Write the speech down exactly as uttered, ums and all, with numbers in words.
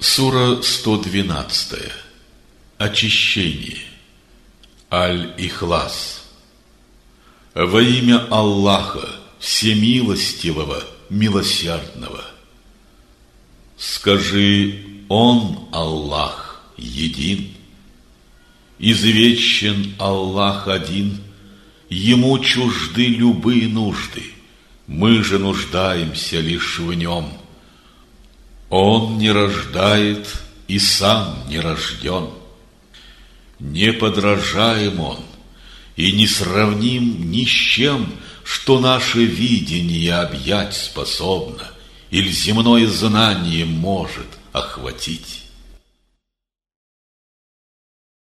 Сура сто двенадцать. Очищение. Аль-Ихлас. Во имя Аллаха, Всемилостивого, Милосердного. Скажи: Он, Аллах, един. Извечен Аллах один, Ему чужды любые нужды, мы же нуждаемся лишь в Нем. Он не рождает и сам не рожден. Не подражаем Он и не сравним ни с чем, что наше видение объять способно или земное знание может охватить.